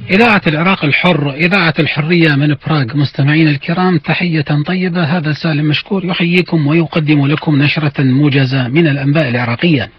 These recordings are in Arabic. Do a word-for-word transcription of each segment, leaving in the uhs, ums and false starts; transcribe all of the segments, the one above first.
إذاعة العراق الحر، إذاعة الحرية من براغ. مستمعين الكرام، تحية طيبة. هذا سالم مشكور يحييكم ويقدم لكم نشرة موجزة من الأنباء العراقية.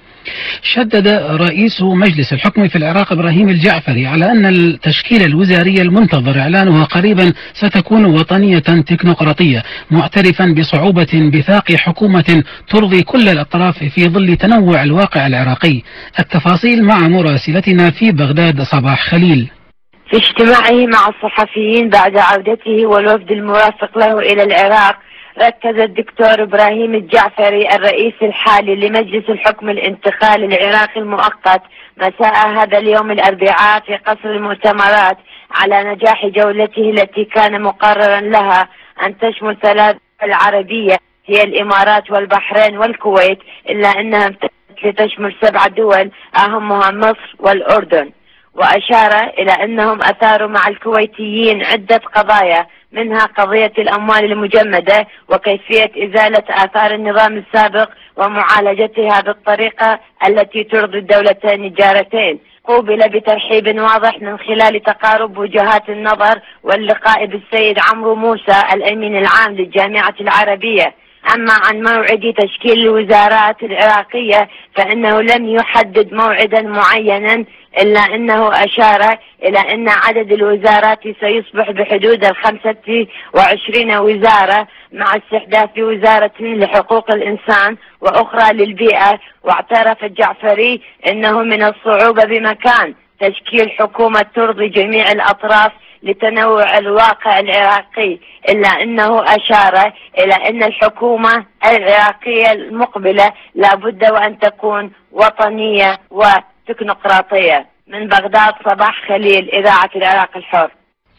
شدد رئيس مجلس الحكم في العراق إبراهيم الجعفري على أن التشكيلة الوزارية المنتظر إعلانها قريبا ستكون وطنية تكنوقراطية، معترفا بصعوبة انبثاق حكومة ترضي كل الأطراف في ظل تنوع الواقع العراقي. التفاصيل مع مراسلتنا في بغداد صباح خليل. في اجتماعه مع الصحفيين بعد عودته والوفد المرافق له إلى العراق، ركز الدكتور إبراهيم الجعفري الرئيس الحالي لمجلس الحكم الانتقالي العراقي المؤقت مساء هذا اليوم الأربعاء في قصر المؤتمرات على نجاح جولته التي كان مقررا لها أن تشمل ثلاث دول عربية هي الإمارات والبحرين والكويت، إلا أنها امتدت لتشمل سبع دول أهمها مصر والأردن. وأشار إلى أنهم أثاروا مع الكويتيين عدة قضايا، منها قضية الأموال المجمدة وكيفية إزالة آثار النظام السابق ومعالجتها بالطريقة التي ترضي الدولتين الجارتين. قوبل بترحيب واضح من خلال تقارب وجهات النظر واللقاء بالسيد عمرو موسى الأمين العام للجامعة العربية. أما عن موعد تشكيل الوزارات العراقية فإنه لم يحدد موعدا معينا، إلا أنه أشار إلى أن عدد الوزارات سيصبح بحدود الخمسة وعشرين وزارة، مع استحداث وزارة لحقوق الإنسان وأخرى للبيئة. واعترف الجعفري أنه من الصعوبة بمكان تشكيل حكومة ترضي جميع الأطراف لتنوع الواقع العراقي، إلا أنه أشار إلى أن الحكومة العراقية المقبلة لا بد وأن تكون وطنية وتكنوقراطية. من بغداد صباح خليل، إذاعة العراق الحر.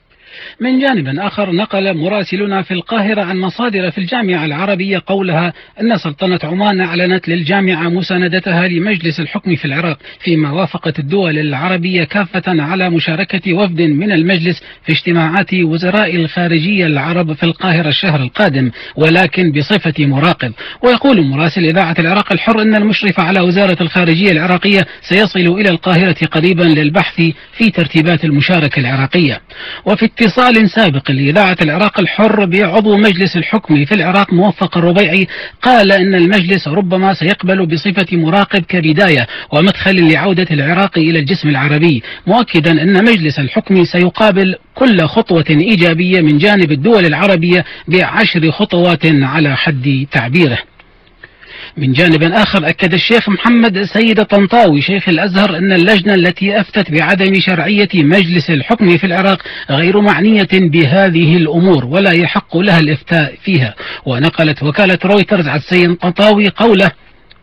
من جانب آخر، نقل مراسلنا في القاهرة عن مصادر في الجامعة العربية قولها أن سلطنة عمان أعلنت للجامعة مساندتها لمجلس الحكم في العراق، فيما وافقت الدول العربية كافة على مشاركة وفد من المجلس في اجتماعات وزراء الخارجية العرب في القاهرة الشهر القادم، ولكن بصفة مراقب. ويقول مراسل إذاعة العراق الحر أن المشرف على وزارة الخارجية العراقية سيصل إلى القاهرة قريبا للبحث في ترتيبات المشاركة العراقية. وفي اتصال سابق لإذاعة العراق الحر بعضو مجلس الحكم في العراق موفق الربيعي، قال إن المجلس ربما سيقبل بصفة مراقب كبداية ومدخل لعودة العراق إلى الجسم العربي، مؤكدا أن مجلس الحكم سيقابل كل خطوة إيجابية من جانب الدول العربية بعشر خطوات على حد تعبيره. من جانب آخر، أكد الشيخ محمد سيد طنطاوي شيخ الأزهر أن اللجنة التي أفتت بعدم شرعية مجلس الحكم في العراق غير معنية بهذه الأمور ولا يحق لها الإفتاء فيها. ونقلت وكالة رويترز عن سيد طنطاوي قوله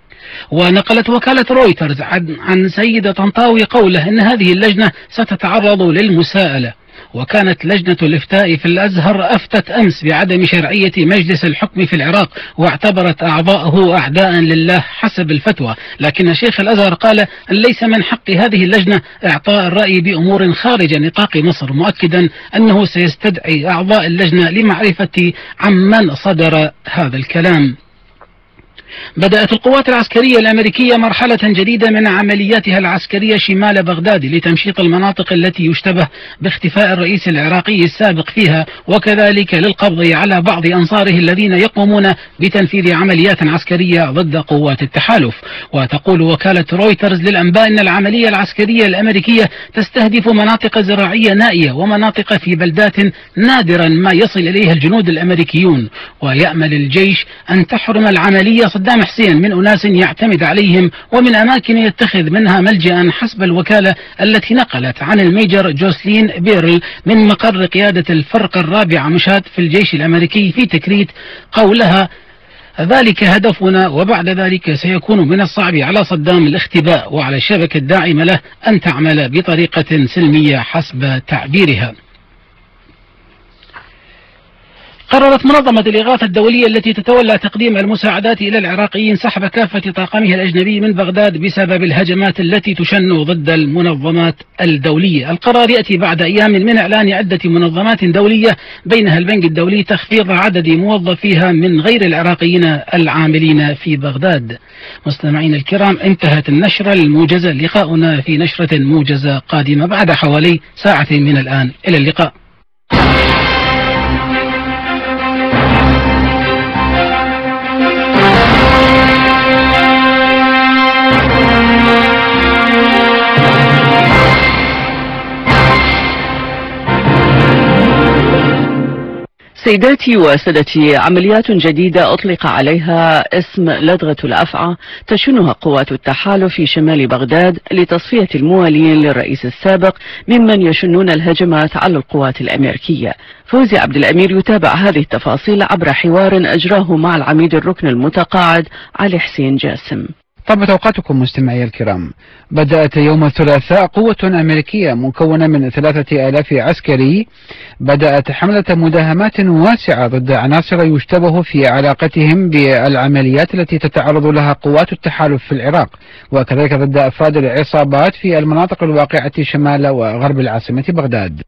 ونقلت وكالة رويترز عن سيد طنطاوي قوله أن هذه اللجنة ستتعرض للمساءلة. وكانت لجنة الإفتاء في الأزهر أفتت أمس بعدم شرعية مجلس الحكم في العراق، واعتبرت أعضاءه أعداء لله حسب الفتوى، لكن شيخ الأزهر قال أن ليس من حق هذه اللجنة إعطاء الرأي بأمور خارج نطاق مصر، مؤكدا أنه سيستدعي أعضاء اللجنة لمعرفة عمن صدر هذا الكلام. بدأت القوات العسكرية الأمريكية مرحلة جديدة من عملياتها العسكرية شمال بغداد لتمشيط المناطق التي يشتبه باختفاء الرئيس العراقي السابق فيها، وكذلك للقبض على بعض أنصاره الذين يقومون بتنفيذ عمليات عسكرية ضد قوات التحالف. وتقول وكالة رويترز للأنباء أن العملية العسكرية الأمريكية تستهدف مناطق زراعية نائية ومناطق في بلدات نادرا ما يصل إليها الجنود الأمريكيون، ويأمل الجيش أن تحرم العملية صدام حسين من أناس يعتمد عليهم ومن أماكن يتخذ منها ملجأ، حسب الوكالة التي نقلت عن الميجر جوسلين بيرل من مقر قيادة الفرقة الرابعة مشاة في الجيش الأمريكي في تكريت قولها: ذلك هدفنا، وبعد ذلك سيكون من الصعب على صدام الاختباء وعلى الشبكة الداعمة له أن تعمل بطريقة سلمية حسب تعبيرها. قررت منظمة الإغاثة الدولية التي تتولى تقديم المساعدات إلى العراقيين سحب كافة طاقمها الأجنبي من بغداد بسبب الهجمات التي تشن ضد المنظمات الدولية. القرار يأتي بعد أيام من إعلان عدة منظمات دولية بينها البنك الدولي تخفيض عدد موظفيها من غير العراقيين العاملين في بغداد. مستمعين الكرام، انتهت النشرة الموجزة. لقاؤنا في نشرة موجزة قادمة بعد حوالي ساعة من الآن. إلى اللقاء. سيداتي وسادتي، عمليات جديدة أطلق عليها اسم لدغة الأفعى تشنها قوات التحالف في شمال بغداد لتصفية الموالين للرئيس السابق ممن يشنون الهجمات على القوات الأمريكية. فوزي عبد الأمير يتابع هذه التفاصيل عبر حوار أجراه مع العميد الركن المتقاعد علي حسين جاسم. طابت أوقاتكم مستمعي الكرام. بدأت يوم الثلاثاء قوة أمريكية مكونة من ثلاثة آلاف عسكري بدأت حملة مداهمات واسعة ضد عناصر يشتبه في علاقتهم بالعمليات التي تتعرض لها قوات التحالف في العراق، وكذلك ضد أفراد العصابات في المناطق الواقعة شمال وغرب العاصمة بغداد.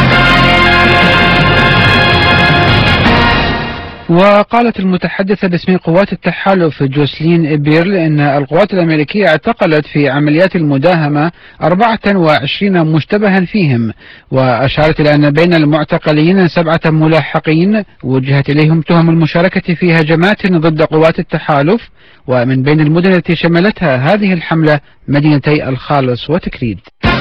وقالت المتحدثة باسم قوات التحالف جوسلين بيرل إن القوات الأمريكية اعتقلت في عمليات المداهمة أربعة وعشرين مشتبها فيهم، وأشارت إلى أن بين المعتقلين سبعة ملاحقين وجهت إليهم تهم المشاركة في هجمات ضد قوات التحالف، ومن بين المدن التي شملتها هذه الحملة مدينتي الخالص وتكريد.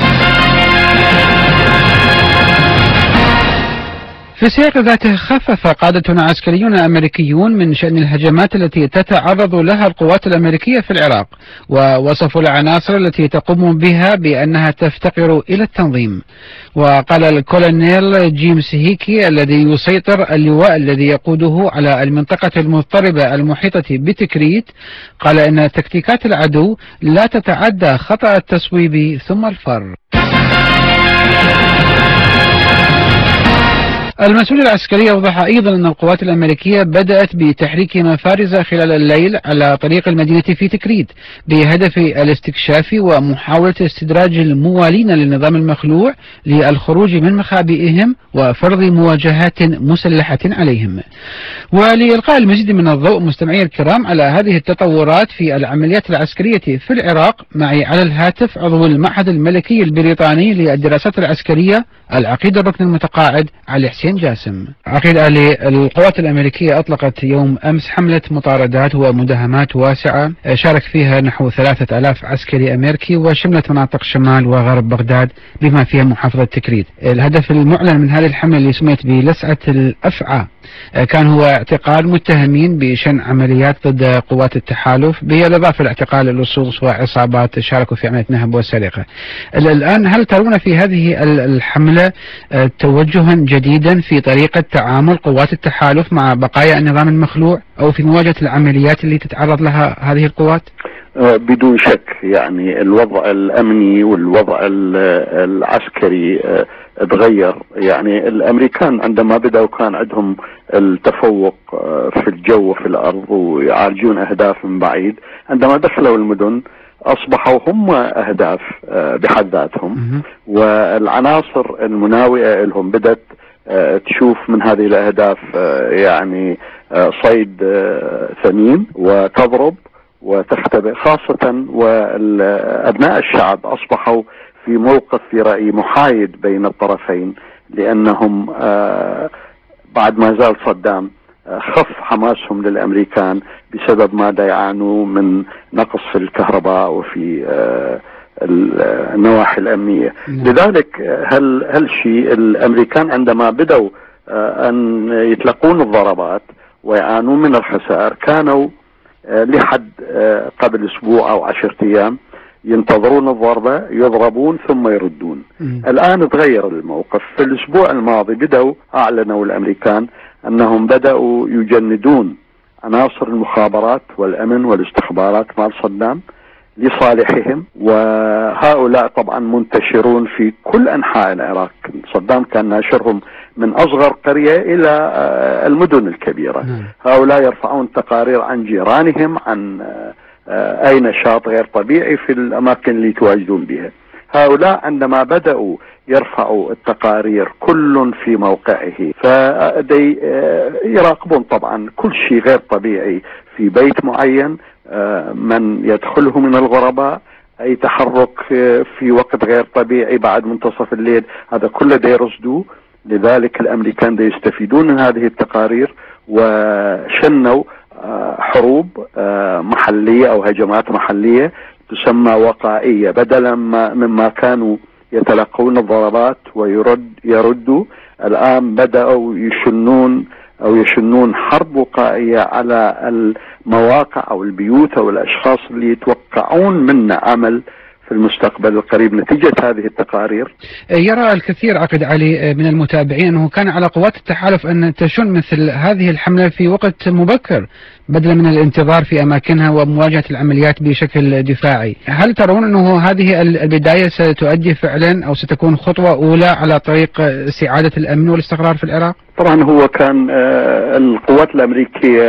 في سياق ذاته خفف قادة عسكريون أمريكيون من شأن الهجمات التي تتعرض لها القوات الأمريكية في العراق، ووصفوا العناصر التي تقوم بها بأنها تفتقر إلى التنظيم. وقال الكولونيل جيمس هيكي الذي يسيطر اللواء الذي يقوده على المنطقة المضطربة المحيطة بتكريت، قال إن تكتيكات العدو لا تتعدى خطأ التصويب ثم الفر. المسؤول العسكري أوضح أيضا أن القوات الأمريكية بدأت بتحريك مفارز خلال الليل على طريق المدينة في تكريت بهدف الاستكشاف ومحاولة استدراج الموالين للنظام المخلوع للخروج من مخابئهم وفرض مواجهات مسلحة عليهم. ولإلقاء المزيد من الضوء مستمعي الكرام على هذه التطورات في العمليات العسكرية في العراق، معي على الهاتف عضو المعهد الملكي البريطاني للدراسات العسكرية العقيد الركن المتقاعد علي حسين جاسم. عقيد علي، القوات الأمريكية أطلقت يوم أمس حملة مطاردات ومداهمات واسعة شارك فيها نحو ثلاثة آلاف عسكري أمريكي وشملت مناطق شمال وغرب بغداد بما فيها محافظة تكريت. الهدف المعلن من هذه الحملة اللي سميت بلسعة الأفعى كان هو اعتقال متهمين بشن عمليات ضد قوات التحالف، بالإضافة لاعتقال اللصوص وعصابات شاركوا في عملية نهب والسرقة. الآن هل ترون في هذه الحملة توجها جديدا في طريقة تعامل قوات التحالف مع بقايا النظام المخلوع أو في مواجهة العمليات اللي تتعرض لها هذه القوات؟ بدون شك، يعني الوضع الأمني والوضع العسكري تغير. يعني الأمريكان عندما بدأوا كان عندهم التفوق في الجو وفي الأرض ويعالجون أهداف من بعيد، عندما دخلوا المدن أصبحوا هم أهداف بحد ذاتهم، والعناصر المناوئة لهم بدأت تشوف من هذه الأهداف يعني صيد ثمين وتضرب وتختبئ، خاصة وأبناء الشعب أصبحوا في موقف في رأيي محايد بين الطرفين، لأنهم بعد ما زال صدام خف حماسهم للأمريكان بسبب ما يعانوا من نقص في الكهرباء وفي النواحي الأمنية. لذلك هل هل شيء الأمريكان عندما بدأوا أن يتلقون الضربات ويعانون من الخسائر كانوا لحد قبل أسبوع أو عشرة أيام ينتظرون الضربة، يضربون ثم يردون. م. الآن تغير الموقف. في الأسبوع الماضي بدأوا أعلنوا الأمريكان أنهم بدأوا يجندون عناصر المخابرات والأمن والاستخبارات مع صدام لصالحهم، وهؤلاء طبعا منتشرون في كل أنحاء العراق. صدام كان ناشرهم من أصغر قرية إلى المدن الكبيرة. هؤلاء يرفعون تقارير عن جيرانهم، عن أي نشاط غير طبيعي في الأماكن اللي يتواجدون بها. هؤلاء عندما بدأوا يرفعوا التقارير كل في موقعه، فدي يراقبون طبعا كل شيء غير طبيعي في بيت معين، من يدخله من الغرباء، أي تحرك في وقت غير طبيعي بعد منتصف الليل، هذا كله دا يرصدوه. لذلك الأمريكان دا يستفيدون من هذه التقارير وشنوا حروب محلية أو هجمات محلية تسمى وقائية، بدلا مما كانوا يتلقون الضربات ويرد يردوا، الآن بدأوا يشنون أو يشنون حرب وقائية على المواقع أو البيوت أو الأشخاص اللي يتوقعون منا عمل في المستقبل القريب نتيجة هذه التقارير. يرى الكثير عقد علي من المتابعين أنه كان على قوات التحالف أن تشن مثل هذه الحملة في وقت مبكر بدلا من الانتظار في أماكنها ومواجهة العمليات بشكل دفاعي. هل ترون أنه هذه البداية ستؤدي فعلا أو ستكون خطوة أولى على طريق استعادة الأمن والاستقرار في العراق؟ طبعا هو كان القوات الأمريكية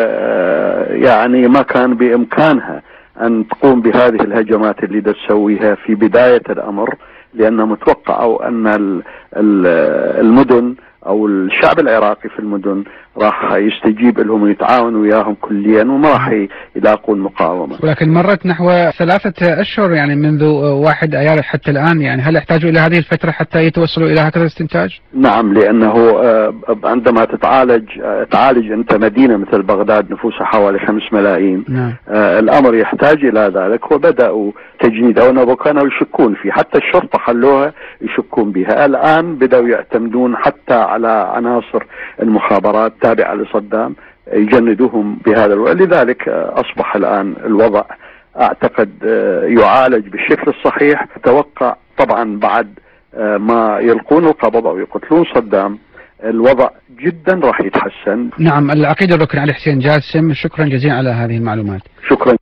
يعني ما كان بإمكانها أن تقوم بهذه الهجمات اللي تسويها في بداية الأمر، لأن متوقعوا أن المدن أو الشعب العراقي في المدن راح يستجيب لهم ويتعاون وياهم كليا وما راح يلاقون مقاومة. ولكن مرت نحو ثلاثة أشهر يعني منذ واحد أيار حتى الآن، يعني هل يحتاجوا إلى هذه الفترة حتى يتوصلوا إلى هكذا استنتاج؟ نعم، لأنه عندما تتعالج تعالج أنت مدينة مثل بغداد نفوسها حوالي خمس ملايين، نعم. الأمر يحتاج إلى ذلك، وبدأوا تجنيدها وكانوا يشكون فيه، حتى الشرطة خلوها يشكون بها. الآن بدأوا يعتمدون حتى على عناصر المخابرات تابعة لصدام يجندوهم بهذا الوضع. لذلك أصبح الآن الوضع أعتقد يعالج بالشكل الصحيح. أتوقع طبعا بعد ما يلقون القبض أو يقتلون صدام الوضع جدا راح يتحسن. نعم، العقيد الركن علي حسين جاسم، شكرا جزيلا على هذه المعلومات. شكرا.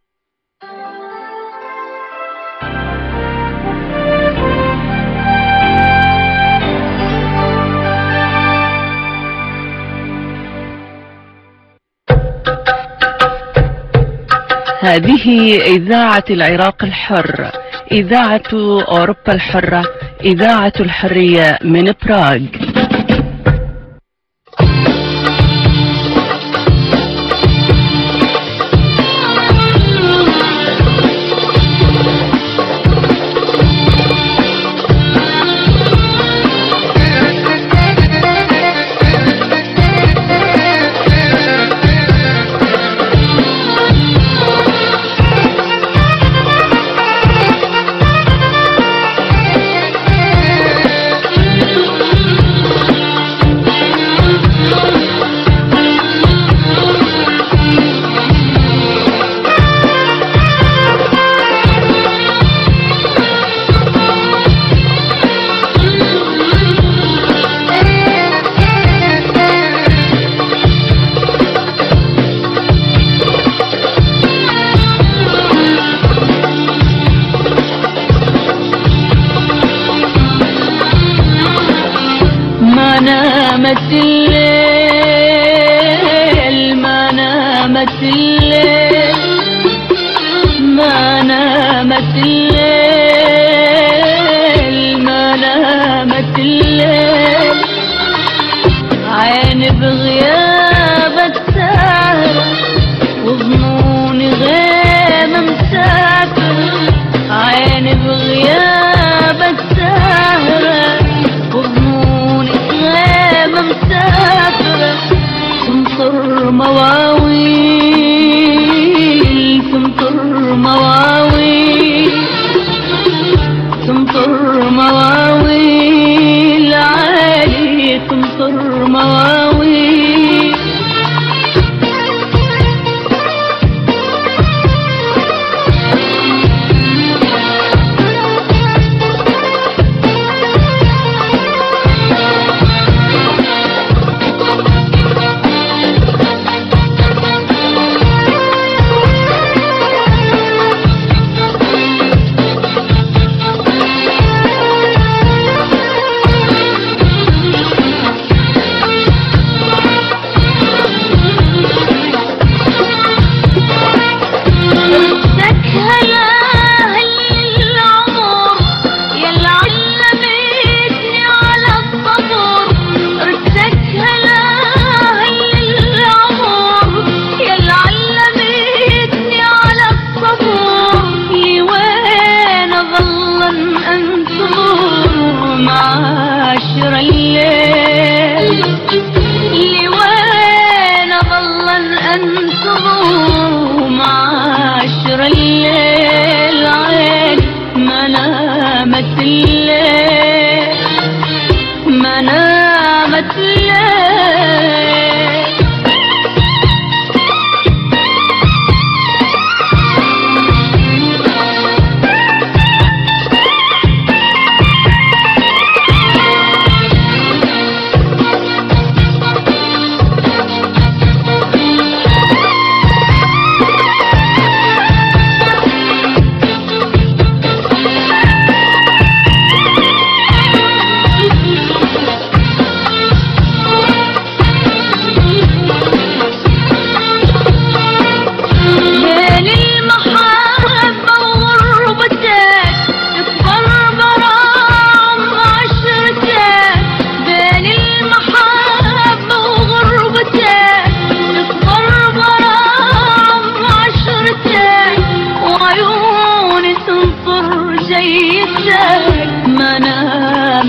هذه إذاعة العراق الحر، إذاعة أوروبا الحرة، إذاعة الحرية من براغ. نامت الليل ما نامت الليل ما نامت الليل ما نامت الليل عيني بغيابك سهرة وظنوني غيمة مسافر عيني بغيابك سهرة مسافرة تمطر مواويل تمطر مواويل تمطر مواويل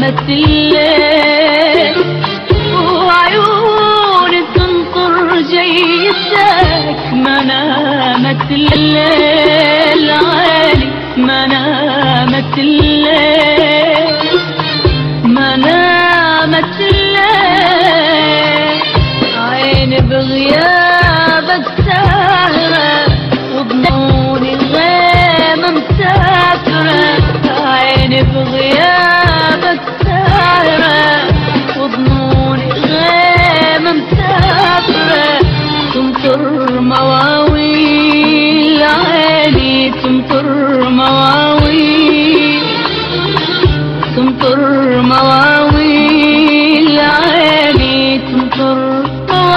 منامة الليل، وعيوني تنطر جيتك منامة الليل، عيني منامة الليل، منامة الليل، عيني بغيابك سهرة وضموني الغيمة مسافرة، عيني بغيابك سهرة وضموني الغيمة مسافرة، تمطر مواويل عيني تمطر مواويل، تمطر مواويل عيني تمطر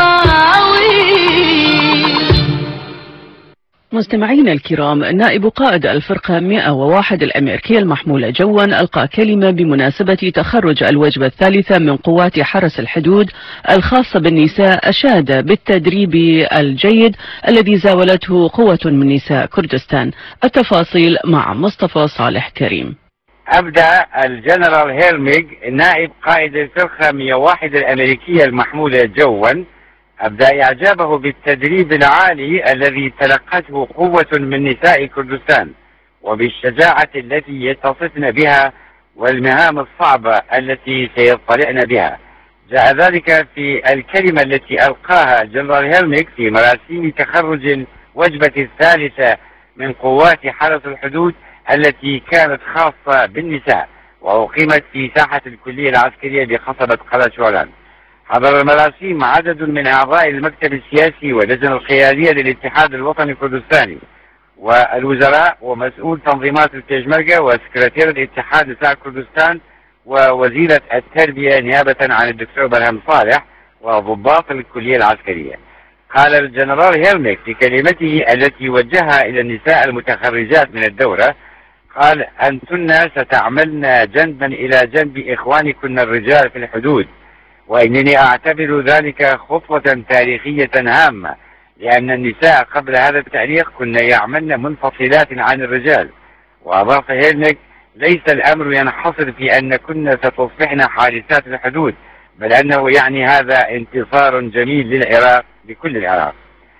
مستمعينا الكرام، نائب قائد الفرقة مئة وواحد الأمريكية المحمولة جوا ألقى كلمة بمناسبة تخرج الوجبة الثالثة من قوات حرس الحدود الخاصة بالنساء، أشاد بالتدريب الجيد الذي زاولته قوة من نساء كردستان. التفاصيل مع مصطفى صالح كريم. أبدأ الجنرال هيرميج نائب قائد الفرقة مئة وواحد الأمريكية المحمولة جوا أبدأ إعجابه بالتدريب العالي الذي تلقته قوة من نساء كردستان، وبالشجاعة التي يتصفن بها والمهام الصعبة التي سيطلعن بها. جاء ذلك في الكلمة التي ألقاها جنرال هيرميج في مراسيم تخرج الوجبة الثالثة من قوات حرس الحدود التي كانت خاصة بالنساء، وأقيمت في ساحة الكلية العسكرية بقصبة قلعة شولان. حضر المراسيم عدد من أعضاء المكتب السياسي واللجنة القيادية للاتحاد الوطني الكردستاني والوزراء ومسؤول تنظيمات البيشمركة وسكرتير الاتحاد نساء كردستان ووزيرة التربية نيابة عن الدكتور برهم صالح وضباط الكلية العسكرية. قال الجنرال هيرميج في كلمته التي وجهها إلى النساء المتخرجات من الدورة، قال: أنتن ستعملن جنبا إلى جنب إخوانكن الرجال في الحدود، وإنني أعتبر ذلك خطوة تاريخية هامة، لأن النساء قبل هذا التاريخ كن يعملن منفصلات عن الرجال. وأضاف هيرميج: ليس الأمر ينحصر في أن كن ستصبحن حارسات الحدود، بل أنه يعني هذا انتصار جميل للعراق بكل العراق.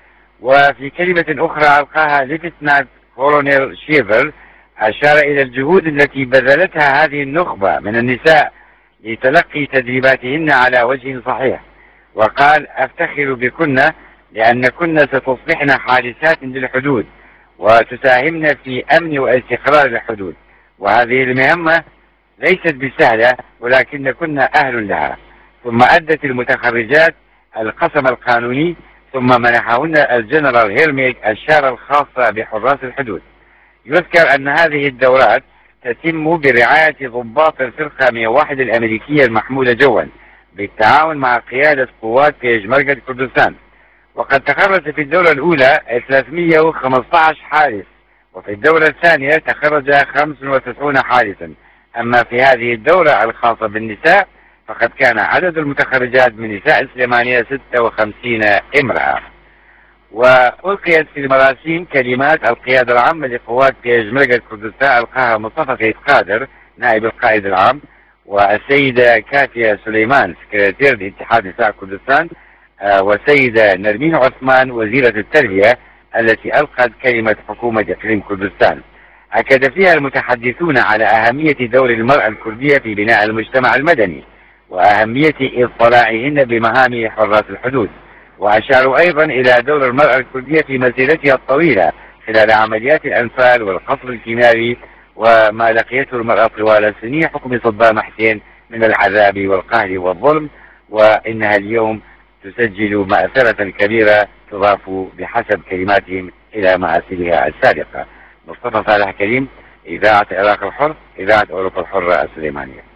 وفي كلمة أخرى ألقاها ليفتنانت كولونيل شيفر أشار إلى الجهود التي بذلتها هذه النخبة من النساء لتلقي تدريباتهن على وجه صحيح، وقال: أفتخر بكن لأنكن ستصبحن حارسات للحدود وتساهمن في أمن واستقرار الحدود، وهذه المهمة ليست بسهلة ولكنكن أهل لها. ثم أدت المتخرجات القسم القانوني، ثم منحهن الجنرال هيرميج الشارة الخاصة بحراس الحدود. يذكر أن هذه الدورات تتم برعاية ضباط الفرقة مئة وواحد الأمريكية المحمولة جوا بالتعاون مع قيادة قوات بيشمركة كردستان. وقد تخرج في الدورة الأولى ثلاثمئة وخمسة عشر حارس، وفي الدورة الثانية تخرج خمسة وتسعين حارسا. أما في هذه الدورة الخاصة بالنساء فقد كان عدد المتخرجات من نساء السليمانية ستة وخمسين امرأة. وألقيت في المراسيم كلمات القيادة العامة لقوات بيشمركة كردستان ألقاها مصطفى سيد قادر نائب القائد العام، والسيدة كافية سليمان سكرتير لاتحاد نساء كردستان، والسيدة نرمين عثمان وزيرة التربية التي ألقت كلمة حكومة إقليم كردستان. أكد فيها المتحدثون على أهمية دور المرأة الكردية في بناء المجتمع المدني وأهمية إطلاعهن بمهام حراس الحدود، وأشاروا أيضا إلى دور المرأة الكردية في مسيرتها الطويلة خلال عمليات الأنفال والقصف الكيماوي وما لقيته المرأة طوال سنين حكم صدام حسين من العذاب والقهر والظلم، وإنها اليوم تسجل مأثرة كبيرة تضاف بحسب كلماتهم إلى مآثرها السابقة. مصطفى صالح كريم، إذاعة العراق الحر، إذاعة أوروبا الحرة السليمانية.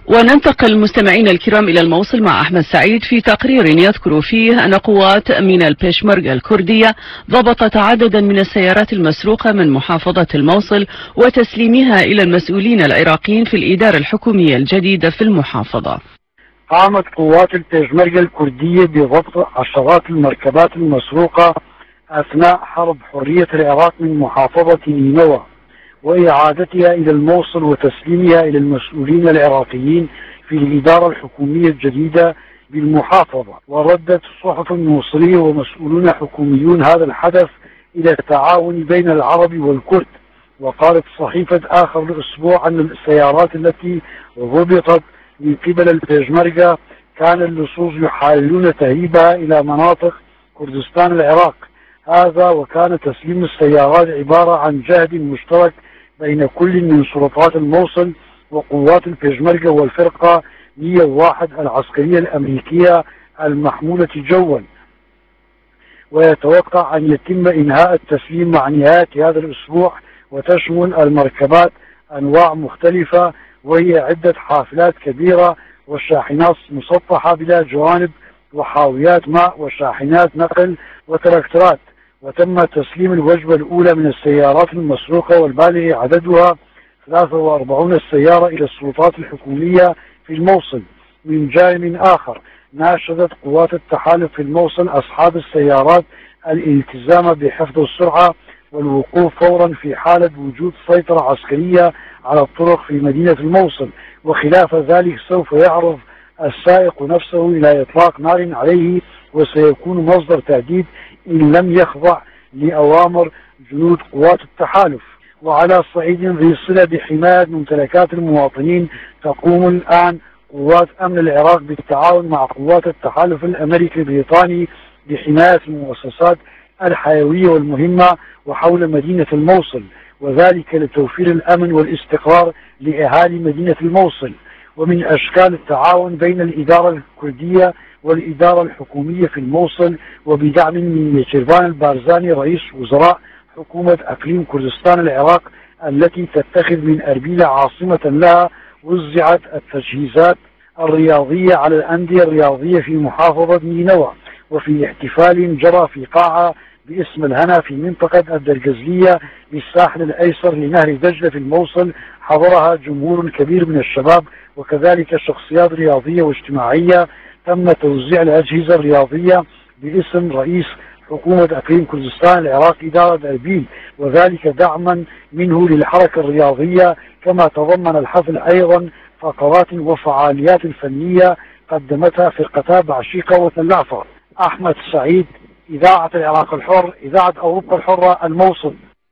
وننتقل مستمعينا الكرام إلى الموصل مع أحمد سعيد في تقرير يذكر فيه أن قوات من البيشمركة الكردية ضبطت عددا من السيارات المسروقة من محافظة الموصل وتسليمها إلى المسؤولين العراقيين في الإدارة الحكومية الجديدة في المحافظة. قامت قوات البيشمركة الكردية بضبط عشرات المركبات المسروقة أثناء حرب حرية العراق من محافظة نينوى وإعادتها إلى الموصل وتسليمها إلى المسؤولين العراقيين في الإدارة الحكومية الجديدة بالمحافظة. وردت الصحف الموصلية ومسؤولون حكوميون هذا الحدث إلى التعاون بين العرب والكرد. وقالت صحيفة آخر الأسبوع أن السيارات التي ضبطت من قبل البيشمركة كان اللصوص يحاولون تهريبها إلى مناطق كردستان العراق. هذا وكان تسليم السيارات عبارة عن جهد مشترك بين كل من سلطات الموصل وقوات البيشمركة والفرقة مئة وواحد العسكرية الأمريكية المحمولة جوا. ويتوقع أن يتم إنهاء التسليم مع نهاية هذا الأسبوع، وتشمل المركبات أنواع مختلفة وهي عدة حافلات كبيرة وشاحنات مسطحة بلا جوانب وحاويات ماء وشاحنات نقل وتراكترات. وتم تسليم الوجبة الأولى من السيارات المسروقة والبالغ عددها ثلاثة وأربعين سيارة إلى السلطات الحكومية في الموصل. من جانب آخر ناشدت قوات التحالف في الموصل أصحاب السيارات الالتزام بحفظ السرعة والوقوف فورا في حالة وجود سيطرة عسكرية على الطرق في مدينة الموصل، وخلاف ذلك سوف يعرض السائق نفسه إلى إطلاق نار عليه وسيكون مصدر تهديد إن لم يخضع لأوامر جنود قوات التحالف. وعلى صعيد ذي صلة بحماية ممتلكات المواطنين تقوم الآن قوات أمن العراق بالتعاون مع قوات التحالف الأمريكي البريطاني بحماية المؤسسات الحيوية والمهمة وحول مدينة الموصل، وذلك لتوفير الأمن والاستقرار لأهالي مدينة الموصل. ومن أشكال التعاون بين الإدارة الكردية والإدارة الحكومية في الموصل وبدعم من ميتشيرفان البارزاني رئيس وزراء حكومة أقليم كردستان العراق التي تتخذ من أربيل عاصمة لها، وزعت التجهيزات الرياضية على الأندية الرياضية في محافظة نينوى. وفي احتفال جرى في قاعة باسم الهنا في منطقة الدرقزلية بالساحل الأيسر لنهر دجلة في الموصل حضرها جمهور كبير من الشباب وكذلك شخصيات رياضية واجتماعية. تم توزيع الأجهزة الرياضية باسم رئيس حكومة أقليم كردستان العراق إدارة أربيل، وذلك دعما منه للحركة الرياضية. كما تضمن الحفل أيضا فقرات وفعاليات فنية قدمتها فرقتا بعشيقة وتلعفة. أحمد سعيد، إذاعة العراق الحر، إذاعة أوروبا الحرة، الموصل.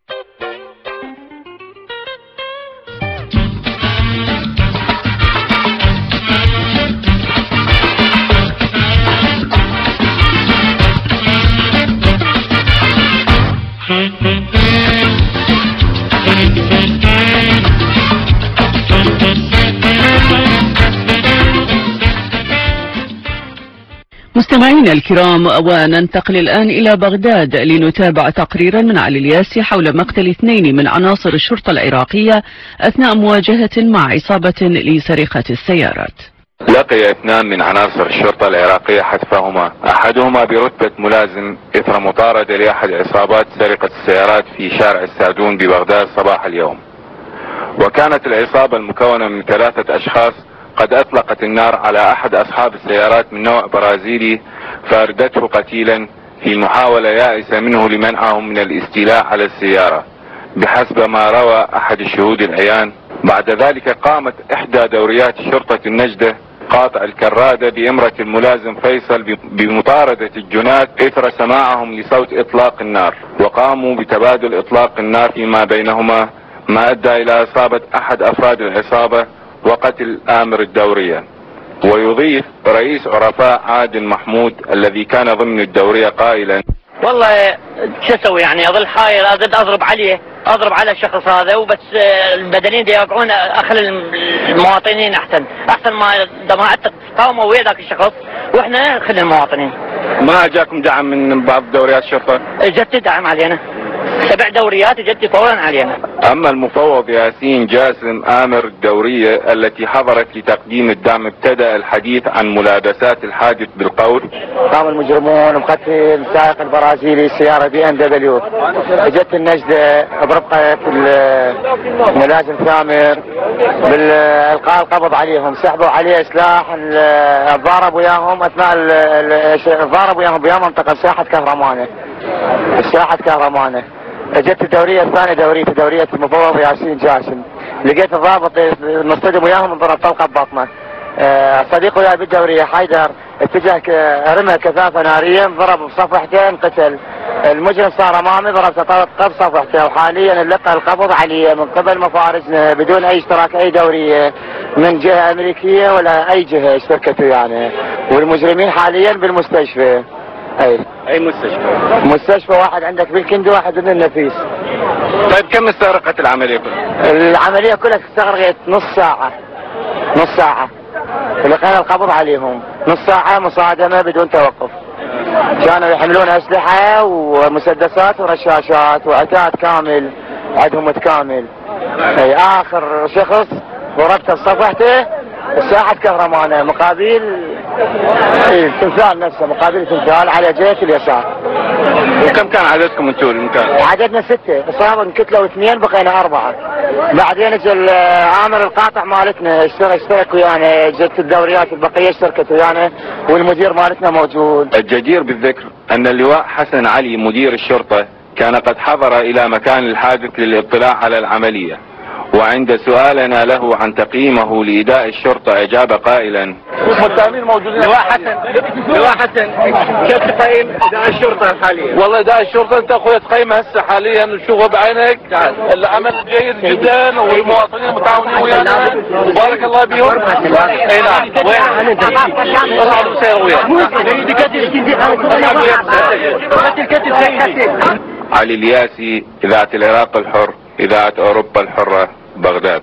مستمعينا الكرام، وننتقل الآن إلى بغداد لنتابع تقريرا من علي الياسي حول مقتل اثنين من عناصر الشرطة العراقية أثناء مواجهة مع عصابة لسرقة السيارات. لقي اثنان من عناصر الشرطة العراقية حتفهما، أحدهما برتبة ملازم إثر مطاردة لأحد عصابات سرقة السيارات في شارع السادون ببغداد صباح اليوم. وكانت العصابة المكونة من ثلاثة أشخاص قد أطلقت النار على أحد أصحاب السيارات من نوع برازيلي فاردته قتيلا في محاولة يائسة منه لمنعهم من الاستيلاء على السيارة بحسب ما روى أحد الشهود العيان. بعد ذلك قامت إحدى دوريات شرطة النجدة قاطع الكرادة بإمرة الملازم فيصل بمطاردة الجنات إثر سماعهم لصوت إطلاق النار، وقاموا بتبادل إطلاق النار فيما بينهما، ما أدى إلى إصابة أحد أفراد العصابة وقتل آمر الدورية. ويضيف رئيس عرفاء عادل محمود الذي كان ضمن الدورية قائلا: والله شو اسوي يعني، اظل حاير ازد اضرب عليه اضرب على الشخص هذا وبس. البدنيين يوقعون اخل المواطنين احسن احسن ما جماعه قاموا ويا ذاك الشخص واحنا نخلي المواطنين. ما اجاكم دعم من بعض دوريات الشرطه؟ اجت دعم علينا سبع دوريات جت فورا علينا. أما المفوض ياسين جاسم آمر الدورية التي حضرت لتقديم الدعم ابتدأ الحديث عن ملابسات الحادث بالقول: قام المجرمون بقتل السائق البرازيلي سيارة بي ام دبليو. اجت النجدة برفقة الملازم ثامر بالإلقاء القبض عليهم، سحبوا عليه سلاح، ضارب وياهم اثناء ضارب وياهم بيا منطقة ساحة كهرمانة ساحة كهرمانة. اجت الدورية الثانية دورية دورية المفوض ياسين جاسم، لقيت الضابط مصطدم وياهم انضرب طلقة ببطنه. أه صديقه وياه بالدورية حيدر اتجه رمى كثافة نارية ضرب بصفحتين قتل. المجرم صار امامي ضرب قب صفحته، وحاليا اللقى القبض عليه من قبل مفارزنا بدون اي اشتراك اي دورية من جهة امريكية ولا اي جهة اشتركته يعني. والمجرمين حاليا بالمستشفى. اي اي مستشفى؟ مستشفى واحد عندك بالكندي واحد بالنفيس. طيب كم استغرقت العملية كلها؟ العملية كلها استغرقت نص ساعة نص ساعة لقينا القبض عليهم، نص ساعة مصادمة بدون توقف. كانوا يحملون أسلحة ومسدسات ورشاشات وعتاد كامل عندهم متكامل. اي آخر شخص ضربته بصفحته ساحة كهرمانة مقابل التمثال نفسه، مقابل التمثال على جهة اليسار. وكم كان عددكم انتم المكان؟ عددنا ستة، اصابة انقتلوا اثنين بقينا أربعة. بعدين اجى عامر القاطع مالتنا اشترك اشترك ويانا، جت الدوريات البقية اشتركت ويانا والمدير مالتنا موجود. الجدير بالذكر أن اللواء حسن علي مدير الشرطة كان قد حضر إلى مكان الحادث للاطلاع على العملية، وعند سؤالنا له عن تقييمه لإداء الشرطة أجاب قائلا: متهمين موجودين. لواء حسن لواء حسن كيف تقيم إداء الشرطة حاليا؟ والله إداء الشرطة أنت أخويا تقيمها هسه حاليا وشوفها بعينك. العمل جيد جدا والمواطنين متعاونين ويانا وبارك الله بهم. اي نعم. وين؟ علي الياسي، إذاعة العراق الحر، إذاعة أوروبا الحرة، بغداد.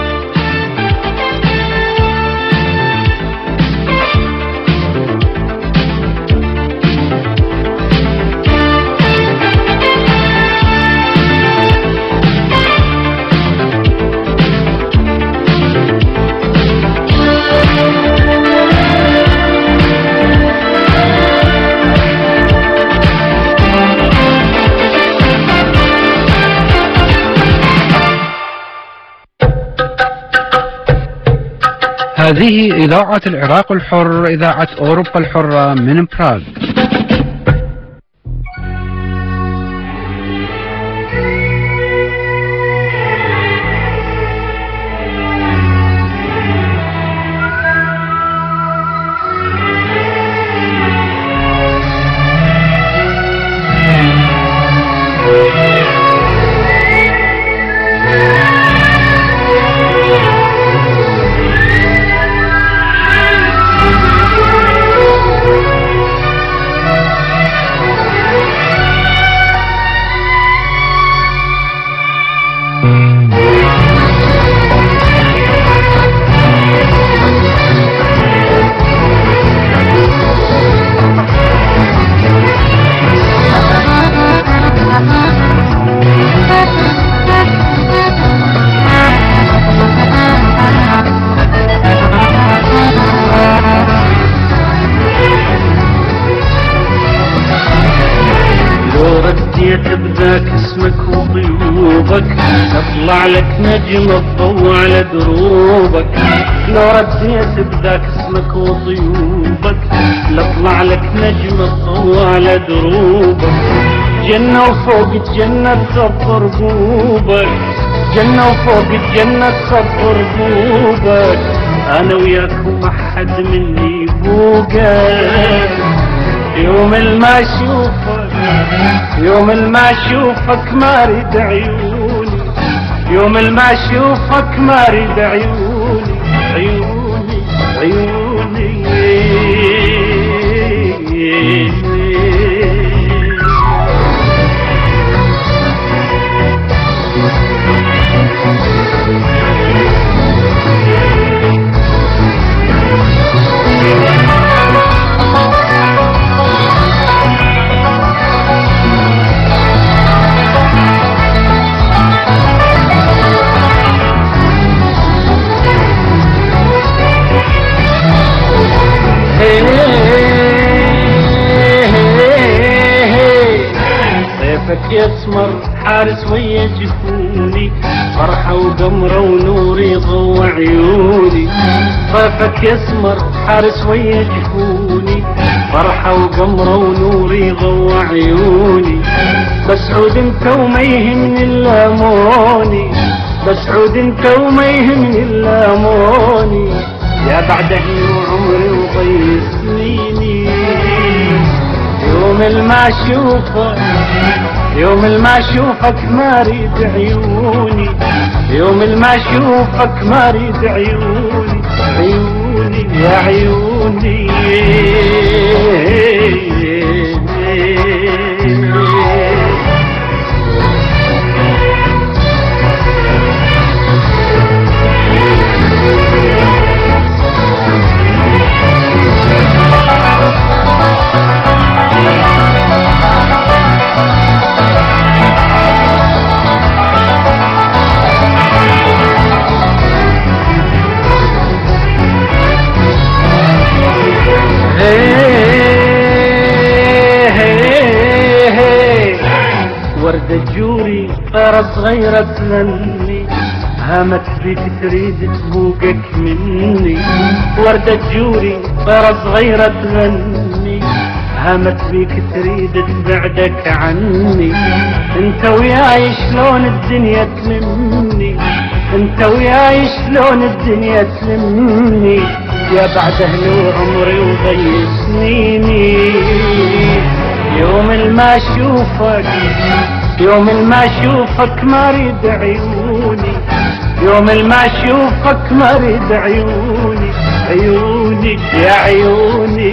هذه إذاعة العراق الحر، إذاعة أوروبا الحرة من براغ. تطلع لك نجم الضوء على دروبك، لو رديت بذاك اسمك وطيوبك، لطلع لك نجم الضوء على دروبك. جنة وفوق الجنة تصفر قوبك، جنة وفوق الجنة تصفر قوبك. انا وياك وما حد مني فوقك، يوم ما اشوفك يوم ما اشوفك ما اريد عيوني، يوم ما اشوفك ما اريد عيوني عيوني عيوني. يسمر حارس ويا جفوني، فرحة وقمرة ونور يضوى عيوني. طيفك يسمر حارس ويا جفوني، فرحة وقمرة ونور يضوى عيوني. بس عود انت وما يهمني الا موني، بس عود انت وما يهمني الا موني. يا بعد اهلي وعمري وضي سنيني، يوم الما اشوفك يوم الما اشوفك ما اريد عيوني، يوم الما اشوفك ما اريد عيوني. عيوني يا عيوني وردة جوري طيرة صغيرة تلني، هامت بيك تريد تبوقك مني. وردة جوري طيرة صغيرة تلني، هامت بيك تريد تبعدك عني. انت وياي شلون الدنيا تلمني، انت وياي شلون الدنيا تلمني. يا بعد اهلي وعمري وضي سنيني، يوم الما اشوفك يوم الما اشوفك ما اريد عيوني، يوم الما اشوفك ما اريد عيوني. عيوني يا عيوني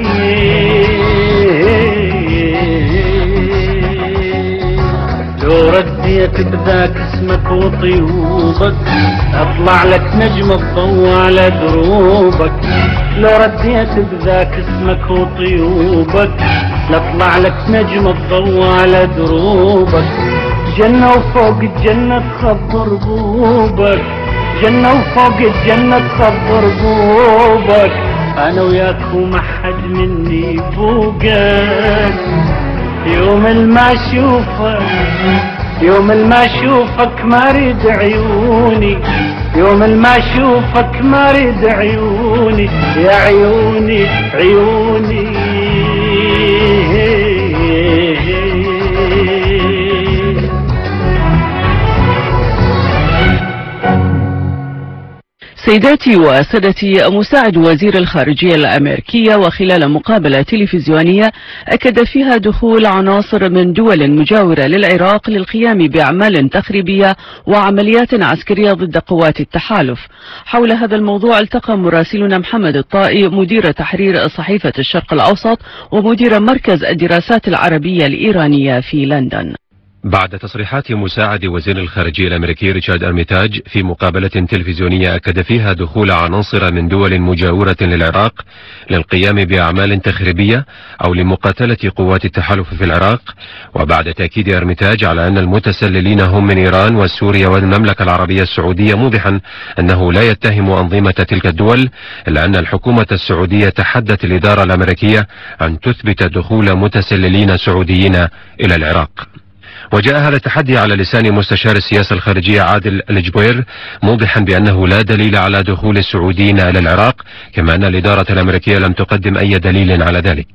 لو رديت بذاك اسمك وطيوبك، اطلع لك نجم الضوء على دروبك. لو رديت بذاك اسمك وطيوبك، لاطلع لك نجم الضوء على دروبك. جنة وفوق الجنة تخبر ربوبك، جنة وفوق الجنة تخبر ربوبك. انا وياك وما حد مني فوقك، يوم الما اشوفك يوم الما اشوفك ما اريد عيوني، يوم الما اشوفك ما اريد عيوني. يا عيوني عيوني سيداتي وسادتي، مساعد وزير الخارجية الأمريكية وخلال مقابلة تلفزيونية أكد فيها دخول عناصر من دول مجاورة للعراق للقيام بأعمال تخريبية وعمليات عسكرية ضد قوات التحالف. حول هذا الموضوع التقى مراسلنا محمد الطائي مدير تحرير صحيفة الشرق الأوسط ومدير مركز الدراسات العربية الإيرانية في لندن. بعد تصريحات مساعد وزير الخارجية الأمريكي ريتشارد أرميتاج في مقابلة تلفزيونية أكد فيها دخول عناصر من دول مجاورة للعراق للقيام بأعمال تخريبية أو لمقاتلة قوات التحالف في العراق، وبعد تأكيد أرميتاج على أن المتسللين هم من إيران وسوريا والمملكة العربية السعودية، موضحا أنه لا يتهم أنظمة تلك الدول، إلا أن الحكومة السعودية تحدت الإدارة الأمريكية أن تثبت دخول متسللين سعوديين إلى العراق. وجاء هذا التحدي على لسان مستشار السياسة الخارجية عادل الجبير، موضحا بأنه لا دليل على دخول السعوديين إلى العراق، كما أن الإدارة الأمريكية لم تقدم أي دليل على ذلك.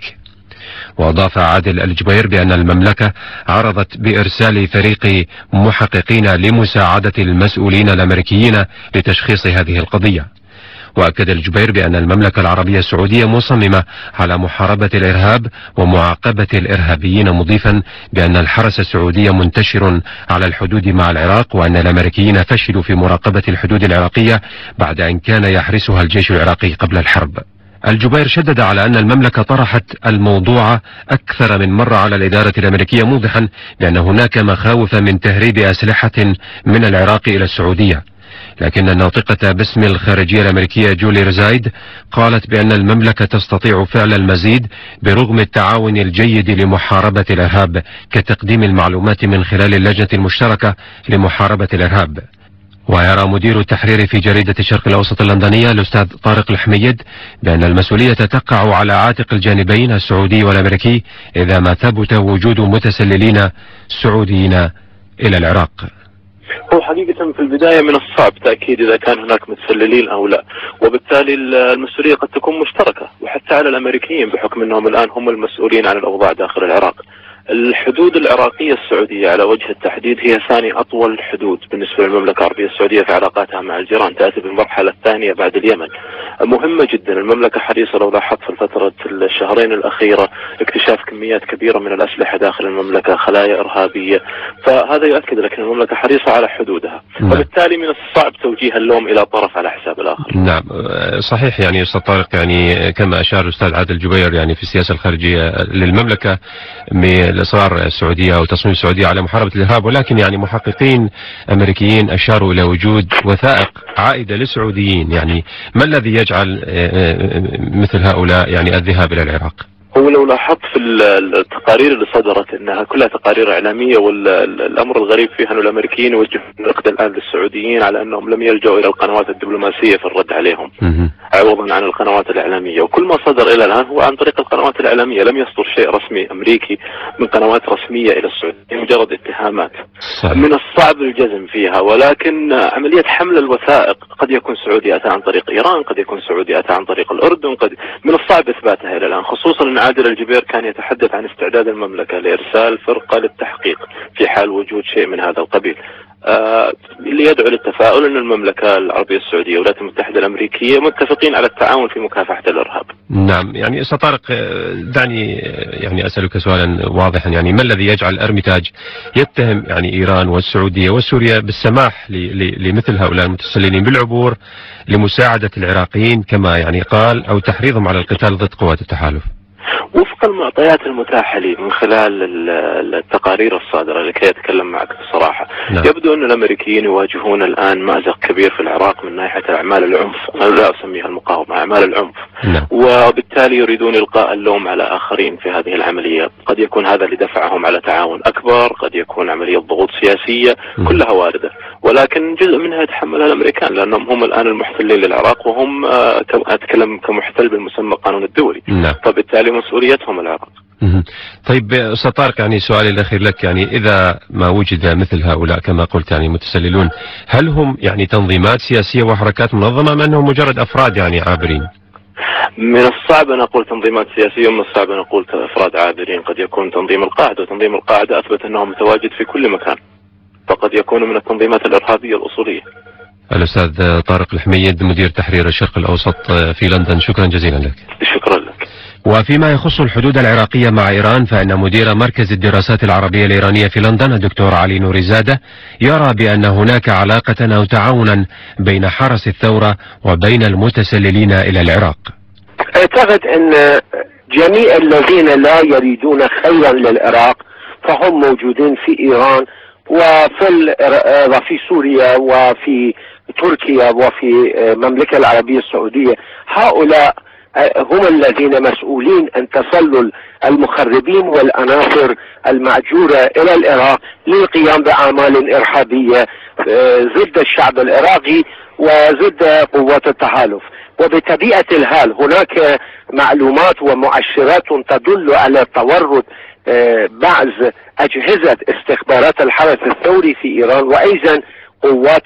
وأضاف عادل الجبير بأن المملكة عرضت بإرسال فريق محققين لمساعدة المسؤولين الأمريكيين لتشخيص هذه القضية. وأكد الجبير بأن المملكة العربية السعودية مصممة على محاربة الإرهاب ومعاقبة الإرهابيين، مضيفا بأن الحرس السعودي منتشر على الحدود مع العراق، وأن الأمريكيين فشلوا في مراقبة الحدود العراقية بعد أن كان يحرسها الجيش العراقي قبل الحرب. الجبير شدد على أن المملكة طرحت الموضوع أكثر من مرة على الإدارة الأمريكية، موضحا بأن هناك مخاوف من تهريب أسلحة من العراق إلى السعودية. لكن الناطقة باسم الخارجية الأمريكية جولي رزايد قالت بأن المملكة تستطيع فعل المزيد برغم التعاون الجيد لمحاربة الإرهاب كتقديم المعلومات من خلال اللجنة المشتركة لمحاربة الإرهاب. ويرى مدير التحرير في جريدة الشرق الأوسط اللندنية الأستاذ طارق الحميد بأن المسؤولية تقع على عاتق الجانبين السعودي والأمريكي إذا ما ثبت وجود متسللين سعوديين إلى العراق. هو حقيقة في البداية من الصعب تأكيد إذا كان هناك متسللين أو لا، وبالتالي المسؤولية قد تكون مشتركة وحتى على الأمريكيين بحكم أنهم الآن هم المسؤولين عن الأوضاع داخل العراق. الحدود العراقية السعودية على وجه التحديد هي ثاني أطول حدود بالنسبة للمملكة العربية السعودية في علاقاتها مع الجيران، تأتي بالمرحلة الثانية بعد اليمن. مهمة جدا، المملكة حريصة لو لاحظت في الفترة الشهرين الأخيرة اكتشاف كميات كبيرة من الأسلحة داخل المملكة، خلايا إرهابية، فهذا يؤكد لك أن المملكة حريصة على حدودها، وبالتالي من الصعب توجيه اللوم إلى طرف على حساب الآخر. نعم صحيح، يعني أستاذ طارق يعني كما أشار الأستاذ عادل جبير يعني في السياسة الخارجية للمملكة من الإصرار السعودية أو تصميم السعودية على محاربة الإرهاب، ولكن يعني محققين أمريكيين أشاروا إلى وجود وثائق عائدة للسعوديين، يعني ما الذي يجعل مثل هؤلاء يعني الذهاب إلى العراق؟ هو لو لاحظت في التقارير اللي صدرت انها كلها تقارير اعلاميه، والامر الغريب فيها انه الامريكيين يوجهون النقد الان للسعوديين على انهم لم يلجؤوا الى القنوات الدبلوماسيه في الرد عليهم عوضا عن القنوات الاعلاميه، وكل ما صدر الى الان هو عن طريق القنوات الاعلاميه، لم يصدر شيء رسمي امريكي من قنوات رسميه الى السعوديه، مجرد اتهامات. صحيح. من الصعب الجزم فيها، ولكن عمليه حمل الوثائق قد يكون سعودي اتى عن طريق ايران، قد يكون سعودي اتى عن طريق الاردن، قد من الصعب اثباتها الى الان، خصوصا ان عادل الجبير كان يتحدث عن استعداد المملكة لإرسال فرقة للتحقيق في حال وجود شيء من هذا القبيل. آه اللي يدعو للتفاؤل أن المملكة العربية السعودية والولايات المتحدة الأمريكية متفقين على التعاون في مكافحة الإرهاب. نعم، يعني أستاذ طارق دعني يعني أسألك سؤالا واضحا، يعني ما الذي يجعل أرميتاج يتهم يعني إيران والسعودية وسوريا بالسماح لمثل هؤلاء المتسللين بالعبور لمساعدة العراقيين كما يعني قال أو تحريضهم على القتال ضد قوات التحالف؟ وفق المعطيات المتاحة لي من خلال التقارير الصادرة لكي أتكلم معك بصراحة، نعم. يبدو أن الأمريكيين يواجهون الآن مأزق كبير في العراق من ناحية أعمال العنف، أنا لا أسميها المقاومة، أعمال العنف، نعم. وبالتالي يريدون إلقاء اللوم على آخرين في هذه العملية، قد يكون هذا لدفعهم على تعاون أكبر، قد يكون عملية ضغوط سياسية، م. كلها واردة، ولكن جزء منها يتحملها الأمريكان لأنهم هم الآن المحتلين للعراق، وهم أتكلم كمحتل بالمسمى القانون الدولي، نعم. فبالتالي مسؤوليتهم العراق. طيب أستاذ طارق، يعني سؤالي الأخير لك، يعني إذا ما وجد مثل هؤلاء كما قلت يعني متسللون، هل هم يعني تنظيمات سياسية وحركات منظمة أم أنهم مجرد أفراد يعني عابرين؟ من الصعب أن أقول تنظيمات سياسية، ومن الصعب أن أقول أفراد عابرين، قد يكون تنظيم القاعدة، وتنظيم القاعدة أثبت أنه متواجد في كل مكان، فقد يكون من التنظيمات الإرهابية الأصولية. الأستاذ طارق الحميد مدير تحرير الشرق الأوسط في لندن، شكرا جزيلا لك. شكرا لك. وفيما يخص الحدود العراقية مع إيران، فإن مدير مركز الدراسات العربية الإيرانية في لندن الدكتور علي نوريزادة يرى بأن هناك علاقة أو تعاونا بين حرس الثورة وبين المتسللين إلى العراق. أعتقد أن جميع الذين لا يريدون خيرا للعراق فهم موجودين في إيران وفي وفي سوريا وفي تركيا وفي المملكة العربية السعودية. هؤلاء هم الذين مسؤولين عن تسلل المخربين والعناصر المأجورة إلى العراق للقيام بأعمال إرهابية ضد الشعب العراقي وضد قوات التحالف. وبطبيعة الحال هناك معلومات ومؤشرات تدل على تورط بعض أجهزة استخبارات الحرس الثوري في إيران وأيضا قوات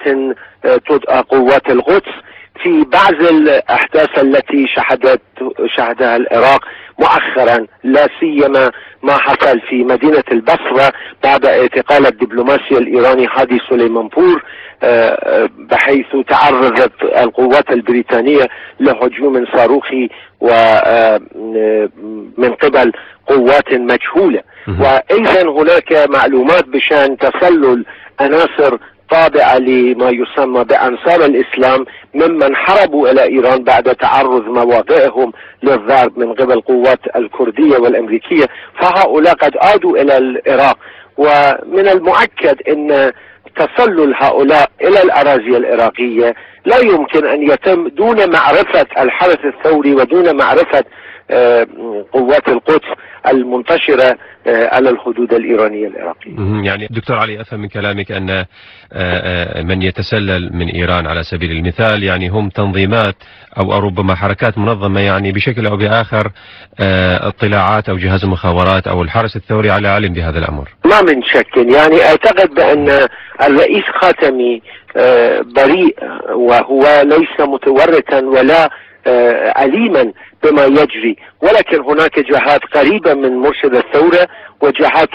قوات القدس في بعض الأحداث التي شهدت شهدها العراق مؤخرا، لا سيما ما حصل في مدينة البصرة بعد اعتقال الدبلوماسي الإيراني هادي سليمانبور، بحيث تعرضت القوات البريطانية لهجوم صاروخي ومن قبل قوات مجهولة. وأيضا هناك معلومات بشأن تسلل عناصر تابعة لما يسمى بأنصار الإسلام ممن حربوا إلى إيران بعد تعرض مواقعهم للضرب من قبل القوات الكردية والأمريكية، فهؤلاء قد عادوا إلى العراق. ومن المؤكد أن تسلل هؤلاء إلى الأراضي العراقية لا يمكن أن يتم دون معرفة الحرس الثوري ودون معرفة قوات القدس المنتشرة على الحدود الإيرانية العراقية. يعني دكتور علي، أفهم من كلامك أن من يتسلل من إيران على سبيل المثال يعني هم تنظيمات أو ربما حركات منظمة، يعني بشكل أو بآخر اطلاعات أو جهاز المخابرات أو الحرس الثوري على علم بهذا الأمر. ما من شك، يعني أعتقد بأن الرئيس خاتمي بريء وهو ليس متورطا ولا عليما بما يجري، ولكن هناك جهات قريبة من مرشد الثورة وجهات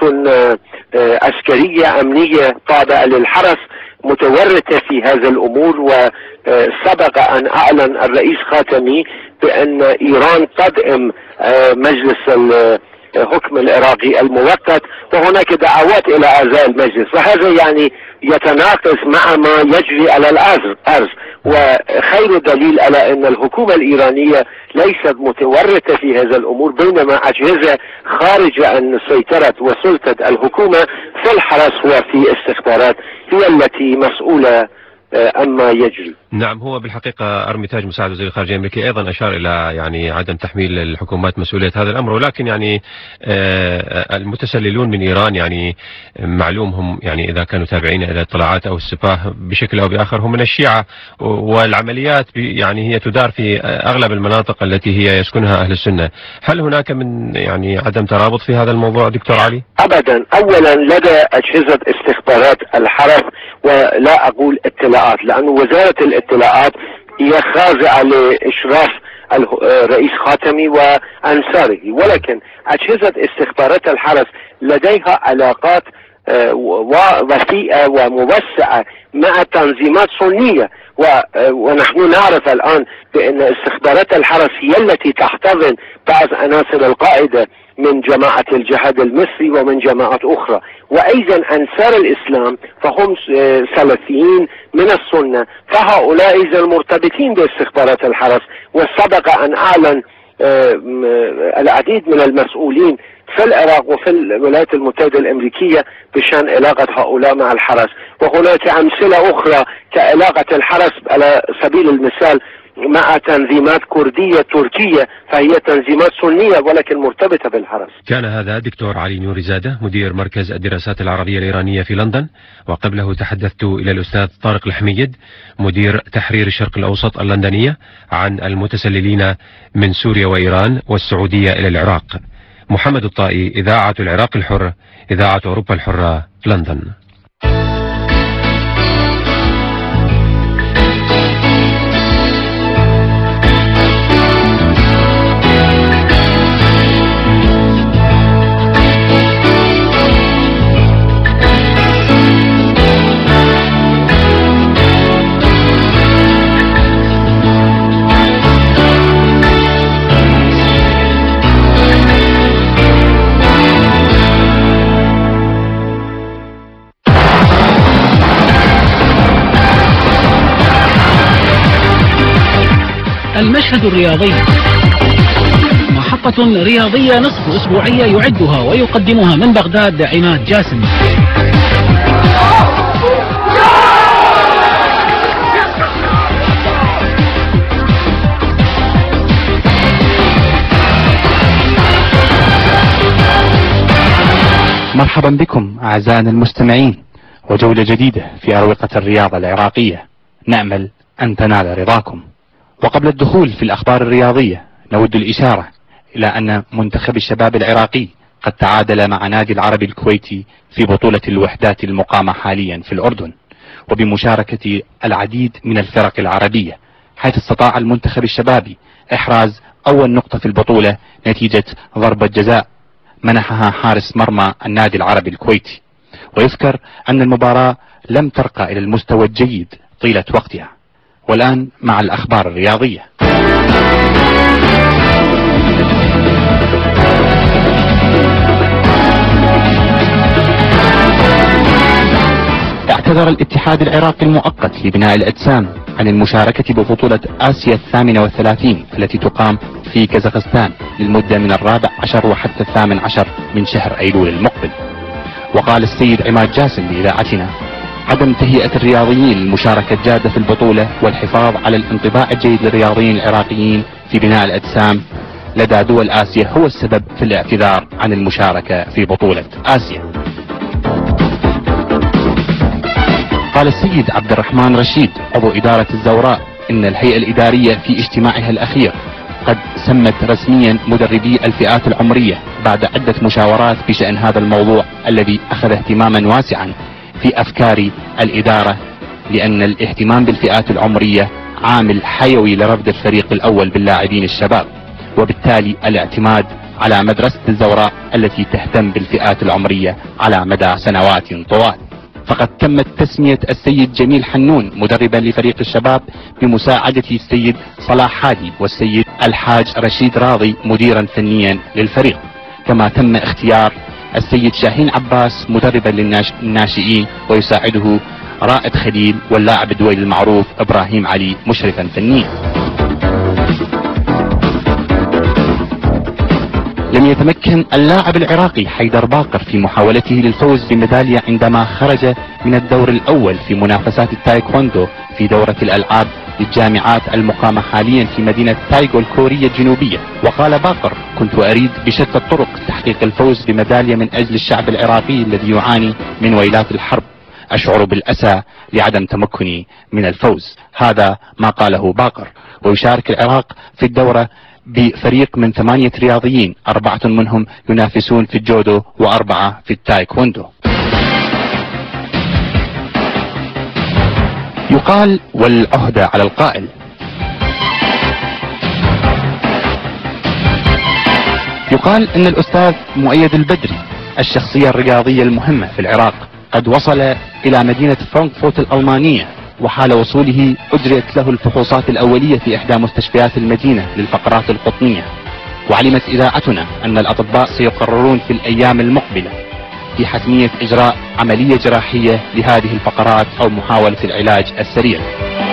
عسكرية أمنية تابعة للحرس متورطة في هذا الأمور. وسبق أن أعلن الرئيس خاتمي بأن إيران تدعم مجلس الحكم العراقي المؤقت، وهناك دعوات إلى أعزاء المجلس، وهذا يعني يتناقض مع ما يجري على الأرض. وخير دليل على أن الحكومة الإيرانية ليست متورطة في هذا الأمور، بينما أجهزة خارجة عن سيطرة وسلطة الحكومة في الحرس وفي استخبارات هي التي مسؤولة أما يجري. نعم، هو بالحقيقة أرميتاج مساعد وزير الخارجية الأمريكي أيضا أشار إلى يعني عدم تحميل الحكومات مسؤولية هذا الأمر، ولكن يعني المتسللون من إيران يعني معلوم هم يعني إذا كانوا تابعين إلى الاطلاعات أو السفاه بشكل أو بآخر هم من الشيعة، والعمليات يعني هي تدار في أغلب المناطق التي هي يسكنها أهل السنة. هل هناك من يعني عدم ترابط في هذا الموضوع دكتور علي؟ أبدا. أولا لدى أجهزة استخبارات الحرس، ولا أقول اطلاعات لأن وزارة الاطلاعات هي خاضعة لإشراف الرئيس خاتمي وأنصاره، ولكن أجهزة استخبارات الحرس لديها علاقات وثيقة وموسعة مع تنظيمات سنية، ونحن نعرف الآن بأن استخبارات الحرس هي التي تحتضن بعض عناصر القاعدة من جماعة الجهاد المصري ومن جماعات أخرى. وأيضا أنصار الإسلام فهم سلفيين من السنة، فهؤلاء أيضا مرتبطين باستخبارات الحرس. وسبق أن أعلن العديد من المسؤولين في العراق وفي الولايات المتحدة الأمريكية بشأن علاقة هؤلاء مع الحرس. وهناك أمثلة أخرى كعلاقة الحرس على سبيل المثال مع تنظيمات كردية تركية، فهي تنظيمات سنية ولكن مرتبطة بالحرس. كان هذا دكتور علي نوريزادة مدير مركز الدراسات العربية الإيرانية في لندن، وقبله تحدثت إلى الأستاذ طارق الحميد مدير تحرير الشرق الأوسط اللندنية عن المتسللين من سوريا وإيران والسعودية إلى العراق. محمد الطائي، إذاعة العراق الحر، إذاعة أوروبا الحرة، لندن. المشهد الرياضي، محطة رياضية نصف أسبوعية يعدها ويقدمها من بغداد عماد جاسم. مرحبا بكم أعزائنا المستمعين، وجولة جديدة في أروقة الرياضة العراقية، نأمل أن تنال رضاكم. وقبل الدخول في الأخبار الرياضية نود الإشارة إلى أن منتخب الشباب العراقي قد تعادل مع نادي العربي الكويتي في بطولة الوحدات المقامة حاليا في الأردن، وبمشاركة العديد من الفرق العربية، حيث استطاع المنتخب الشبابي إحراز أول نقطة في البطولة نتيجة ضربة جزاء منحها حارس مرمى النادي العربي الكويتي. ويذكر أن المباراة لم ترقى إلى المستوى الجيد طيلة وقتها. والآن مع الأخبار الرياضية. اعتذر الاتحاد العراقي المؤقت لبناء الأجسام عن المشاركة ببطولة آسيا الثامنة والثلاثين التي تقام في كازاخستان للمدة من الرابع عشر وحتى الثامن عشر من شهر أيلول المقبل. وقال السيد عماد جاسم لإذاعتنا: عدم تهيئة الرياضيين للمشاركة الجادة في البطولة والحفاظ على الانطباع الجيد للرياضيين العراقيين في بناء الأجسام لدى دول آسيا هو السبب في الاعتذار عن المشاركة في بطولة آسيا. قال السيد عبد الرحمن رشيد عضو إدارة الزوراء إن الهيئة الإدارية في اجتماعها الأخير قد سمت رسميا مدربي الفئات العمرية بعد عدة مشاورات بشأن هذا الموضوع الذي أخذ اهتماما واسعا في أفكار الإدارة، لأن الاهتمام بالفئات العمرية عامل حيوي لرفض الفريق الأول باللاعبين الشباب، وبالتالي الاعتماد على مدرسة الزوراء التي تهتم بالفئات العمرية على مدى سنوات طوال. فقد تمت تسمية السيد جميل حنون مدربا لفريق الشباب بمساعدة السيد صلاح هادي والسيد الحاج رشيد راضي مديرا فنيا للفريق، كما تم اختيار السيد شاهين عباس مدربا للناشئين ويساعده رائد خليل واللاعب الدولي المعروف إبراهيم علي مشرفا فنيا. لم يتمكن اللاعب العراقي حيدر باقر في محاولته للفوز بميدالية عندما خرج من الدور الأول في منافسات التايكوندو في دورة الألعاب للجامعات المقامة حاليا في مدينة تايغو الكورية الجنوبية. وقال باقر: كنت أريد بشتى الطرق تحقيق الفوز بميدالية من أجل الشعب العراقي الذي يعاني من ويلات الحرب، أشعر بالأسى لعدم تمكني من الفوز. هذا ما قاله باقر. ويشارك العراق في الدورة بفريق من ثمانية رياضيين، أربعة منهم ينافسون في الجودو وأربعة في التايكوندو. يقال والعهدة على القائل. يقال أن الأستاذ مؤيد البدري الشخصية الرياضية المهمة في العراق قد وصل إلى مدينة فرانكفورت الألمانية، وحال وصوله أجريت له الفحوصات الأولية في إحدى مستشفيات المدينة للفقرات القطنية. وعلمت إذاعتنا أن الأطباء سيقررون في الأيام المقبلة في حتمية إجراء عملية جراحية لهذه الفقرات أو محاولة العلاج السريع.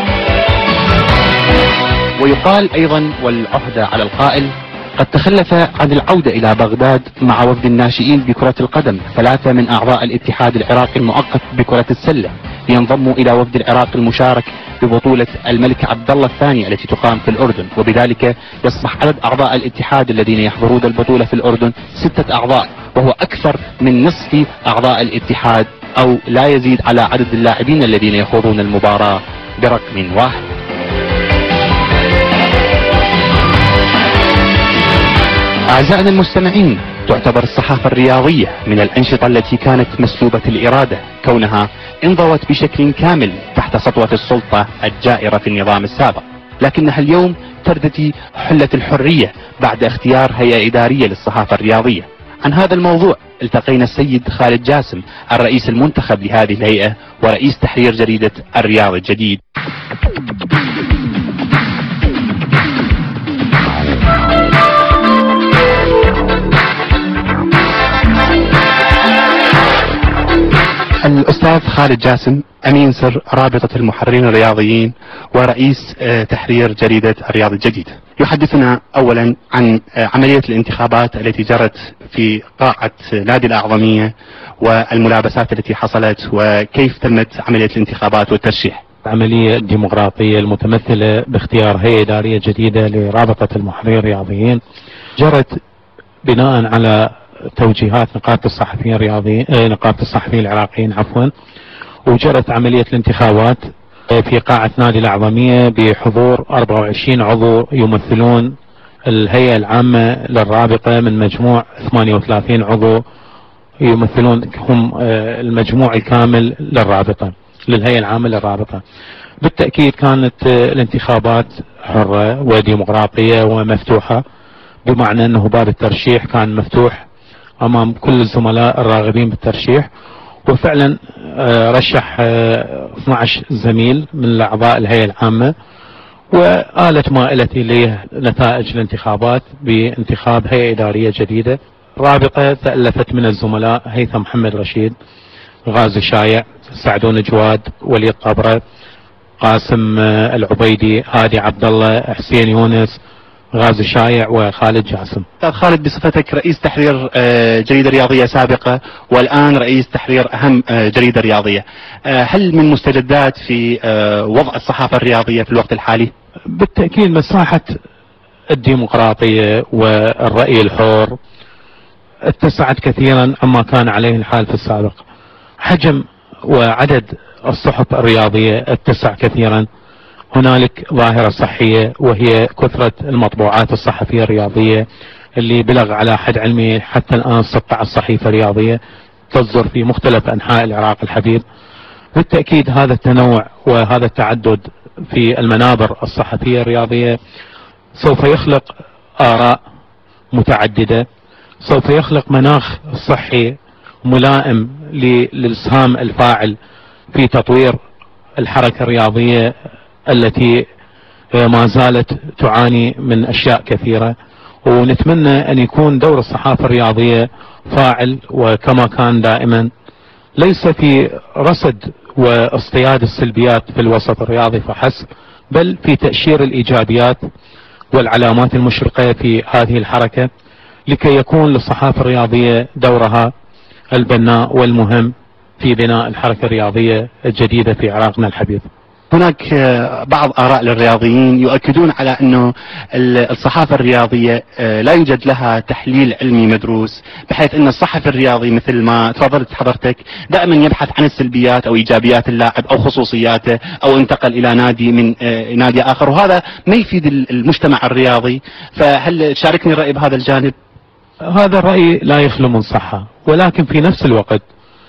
ويقال أيضا والعهدة على القائل: قد تخلف عن العودة إلى بغداد مع وفد الناشئين بكرة القدم ثلاثة من أعضاء الاتحاد العراقي المؤقت بكرة السلة لينضموا إلى وفد العراق المشارك ببطولة الملك عبد الله الثاني التي تقام في الأردن، وبذلك يصبح عدد أعضاء الاتحاد الذين يحضرون البطولة في الأردن ستة أعضاء، وهو أكثر من نصف أعضاء الاتحاد أو لا يزيد على عدد اللاعبين الذين يخوضون المباراة برقم واحد. أعزائنا المستمعين، تعتبر الصحافة الرياضية من الأنشطة التي كانت مسلوبة الإرادة، كونها انضوت بشكل كامل تحت سطوة السلطة الجائرة في النظام السابق، لكنها اليوم ترتدي حلة الحرية بعد اختيار هيئة إدارية للصحافة الرياضية. عن هذا الموضوع التقينا السيد خالد جاسم الرئيس المنتخب لهذه الهيئة ورئيس تحرير جريدة الرياض الجديد. الأستاذ خالد جاسم أمين سر رابطة المحررين الرياضيين ورئيس تحرير جريدة الرياض الجديد، يحدثنا أولا عن عملية الانتخابات التي جرت في قاعة نادي الأعظمية والملابسات التي حصلت وكيف تمت عملية الانتخابات والترشيح. العملية الديمقراطية المتمثلة باختيار هيئة إدارية جديدة لرابطة المحررين الرياضيين جرت بناء على توجيهات نقابة الصحفيين الرياضيين نقابة الصحفيين العراقيين عفوا، وجرت عملية الانتخابات في قاعة نادي الأعظمية بحضور أربعة وعشرين عضو يمثلون الهيئة العامة للرابطة من مجموع ثمانية وثلاثين عضو يمثلون هم المجموع الكامل للرابطة للهيئة العامة للرابطة. بالتأكيد كانت الانتخابات حرة وديمقراطية ومفتوحة، بمعنى أنه باب الترشيح كان مفتوح أمام كل الزملاء الراغبين بالترشيح، وفعلا رشح اثني عشر زميل من أعضاء الهيئة العامة، وآلت مائلتي لنتائج الانتخابات بانتخاب هيئة إدارية جديدة. رابطة تألفت من الزملاء هيثم محمد رشيد، غازي شايع، سعدون جواد، وليد طبرة، قاسم العبيدي، هادي عبد الله، حسين يونس، غازي شايع، وخالد جاسم. أستاذ خالد، بصفتك رئيس تحرير جريدة رياضية سابقة والآن رئيس تحرير أهم جريدة رياضية، هل من مستجدات في وضع الصحافة الرياضية في الوقت الحالي؟ بالتأكيد مساحة الديمقراطية والرأي الحر اتسعت كثيرا عما كان عليه الحال في السابق. حجم وعدد الصحف الرياضية اتسع كثيرا. هنالك ظاهرة صحية وهي كثرة المطبوعات الصحفية الرياضية اللي بلغ على حد علمي حتى الآن ستة عشر صحيفة رياضية تصدر في مختلف أنحاء العراق الحبيب. بالتأكيد هذا التنوع وهذا التعدد في المنابر الصحفية الرياضية سوف يخلق آراء متعددة، سوف يخلق مناخ صحي ملائم للإسهام الفاعل في تطوير الحركة الرياضية التي ما زالت تعاني من أشياء كثيرة. ونتمنى أن يكون دور الصحافة الرياضية فاعل، وكما كان دائما ليس في رصد واصطياد السلبيات في الوسط الرياضي فحسب، بل في تأشير الإيجابيات والعلامات المشرقة في هذه الحركة، لكي يكون للصحافة الرياضية دورها البناء والمهم في بناء الحركة الرياضية الجديدة في عراقنا الحبيب. هناك بعض آراء للرياضيين يؤكدون على أنه الصحافة الرياضية لا يوجد لها تحليل علمي مدروس، بحيث أن الصحفي الرياضي مثل ما تفضلت حضرتك دائما يبحث عن السلبيات أو إيجابيات اللاعب أو خصوصياته أو انتقل إلى نادي من نادي آخر، وهذا ما يفيد المجتمع الرياضي. فهل تشاركني الرأي بهذا الجانب؟ هذا الرأي لا يخلو من صحة، ولكن في نفس الوقت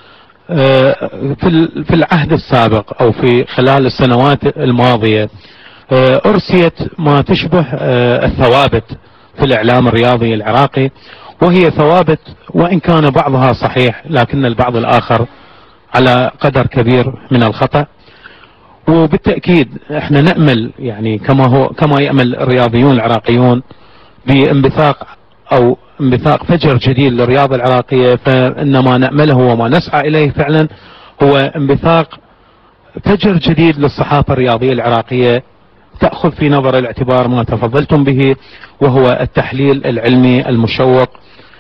في العهد السابق أو في خلال السنوات الماضية أرسيت ما تشبه الثوابت في الإعلام الرياضي العراقي، وهي ثوابت وإن كان بعضها صحيح لكن البعض الآخر على قدر كبير من الخطأ. وبالتأكيد احنا نأمل يعني كما هو كما يأمل الرياضيون العراقيون بانبثاق أو انبثاق فجر جديد للرياضة العراقية، فإنما نأمله وما نسعى إليه فعلا هو انبثاق فجر جديد للصحافة الرياضية العراقية تأخذ في نظر الاعتبار ما تفضلتم به، وهو التحليل العلمي المشوق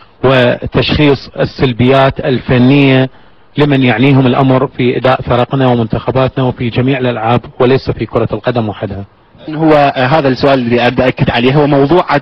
وتشخيص السلبيات الفنية لمن يعنيهم الأمر في إداء فرقنا ومنتخباتنا وفي جميع الألعاب وليس في كرة القدم وحدها. هو هذا السؤال اللي أريد أكد عليه، هو موضوعة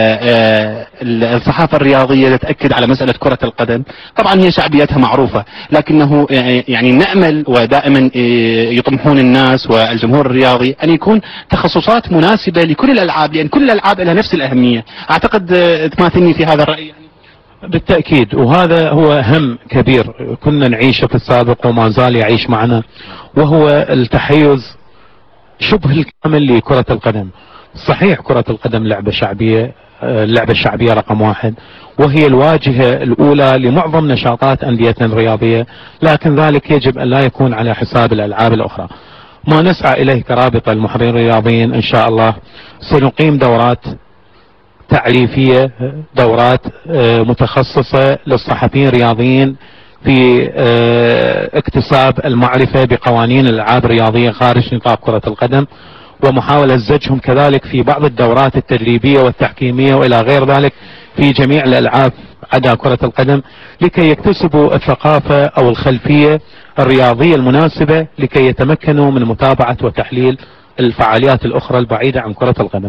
الصحافة الرياضية تأكد على مسألة كرة القدم. طبعا هي شعبيتها معروفة، لكنه يعني نأمل ودائما يطمحون الناس والجمهور الرياضي أن يكون تخصصات مناسبة لكل الألعاب، لأن كل الألعاب لها نفس الأهمية. أعتقد تماثلني في هذا الرأي. بالتأكيد، وهذا هو هم كبير كنا نعيشه في السابق وما زال يعيش معنا، وهو التحيز شبه الكامل لكرة القدم. صحيح كرة القدم لعبة شعبية، اللعبة الشعبية رقم واحد، وهي الواجهة الأولى لمعظم نشاطات أنديتنا الرياضية، لكن ذلك يجب أن لا يكون على حساب الألعاب الأخرى. ما نسعى إليه كرابطة المحررين الرياضيين إن شاء الله سنقيم دورات تعريفية، دورات متخصصة للصحفيين الرياضيين في اكتساب المعرفة بقوانين الألعاب الرياضية خارج نطاق كرة القدم، ومحاولة زجهم كذلك في بعض الدورات التدريبية والتحكيمية وإلى غير ذلك في جميع الألعاب عدا كرة القدم، لكي يكتسبوا الثقافة أو الخلفية الرياضية المناسبة لكي يتمكنوا من متابعة وتحليل الفعاليات الأخرى البعيدة عن كرة القدم.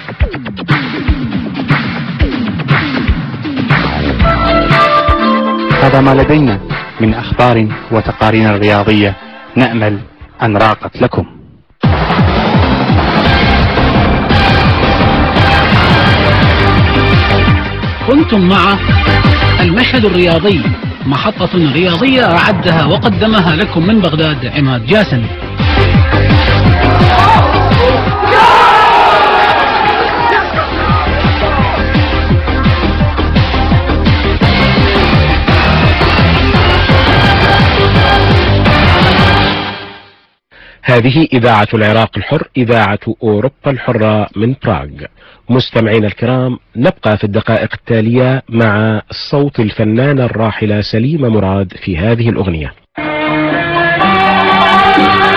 هذا ما لدينا من أخبار وتقارير رياضية، نأمل أن راقت لكم. كنتم مع المشهد الرياضي، محطة رياضية أعدها وقدمها لكم من بغداد عماد جاسم. هذه إذاعة العراق الحر، إذاعة أوروبا الحرة من براغ. مستمعينا الكرام، نبقى في الدقائق التالية مع صوت الفنانة الراحلة سليمة مراد في هذه الأغنية.